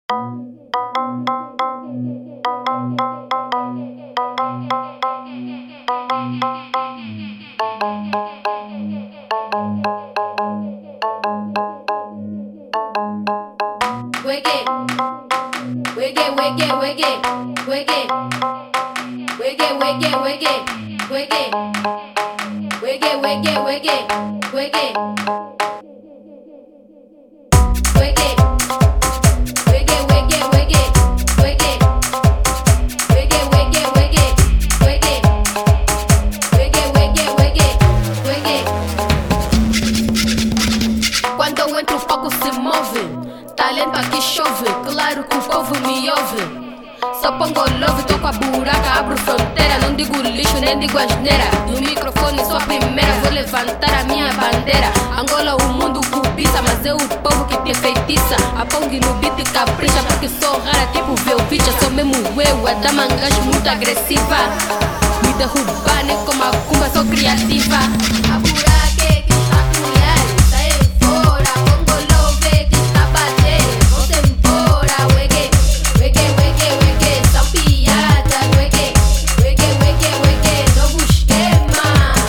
Quando eu entro o palco se move, talento aqui chove, claro que o povo me ouve. Só pongo love, toco a buraca, abro fronteira. Não digo lixo, nem digo asneira. No microfone sou a primeira, vou levantar a minha bandeira. Angola o mundo cobiça, mas é o povo que te feitiça. A Pong no beat capricha, porque sou rara tipo Velvicha. Sou mesmo eu, a da mangas muito agressiva. Me derrubar nem como a cumba, sou criativa. A buraca é que está a colher, sai fora. Pongo love que está a bater, vou-se embora. Wege, wege, wege, wege, são piadas. Wege, wege, wege, wege, novo esquema.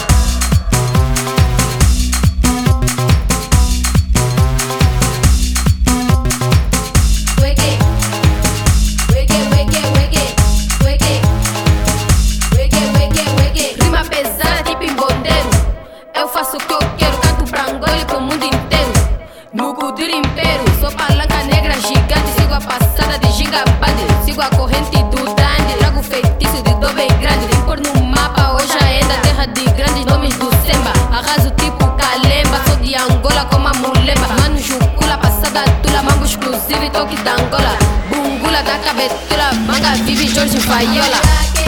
Wege, wege, wege, wege, wege, wege, wege, wege. Rima pesada tipo embondeiro. Eu faço o que eu quero, canto pra Angola e pro mundo inteiro. No Kudir Império, sou palanca negra gigante. Sigo a passada de gigabande, sigo a corrente do Dandy. Trago feitiço de dor bem grande, vem pôr no mapa hoje ainda. Terra de grandes nomes do Semba, arraso tipo Kalemba. Sou de Angola como a Mulemba. Mano Jucula, passada tula, mambo exclusivo e toque da Angola. Bungula da cabetura, manga vive Jorge Faiola.